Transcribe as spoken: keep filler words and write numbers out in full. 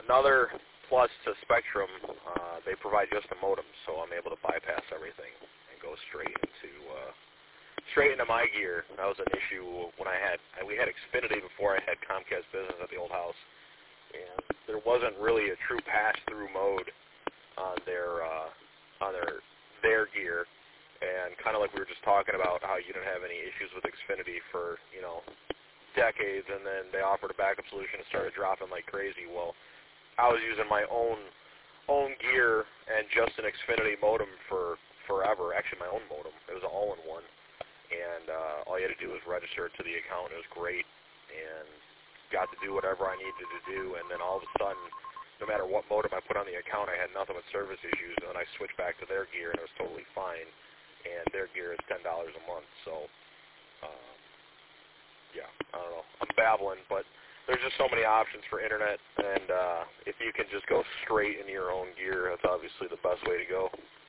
another plus to Spectrum, uh, they provide just a modem, so I'm able to bypass everything and go straight into uh, straight into my gear. That was an issue when I had we had Xfinity before I had Comcast Business at the old house, and there wasn't really a true pass-through mode on their uh, on their their gear. And kind of like we were just talking about how you didn't have any issues with Xfinity for, you know, decades, and then they offered a backup solution and started dropping like crazy. Well, I was using my own own gear and just an Xfinity modem for forever. Actually, my own modem. It was an all-in-one. And uh, all you had to do was register it to the account. It was great, and got to do whatever I needed to do. And then all of a sudden, no matter what modem I put on the account, I had nothing but service issues. And then I switched back to their gear, and it was totally fine. And their gear is ten dollars a month. So, um, yeah, I don't know. I'm babbling, but there's just so many options for internet. And uh, if you can just go straight into your own gear, that's obviously the best way to go.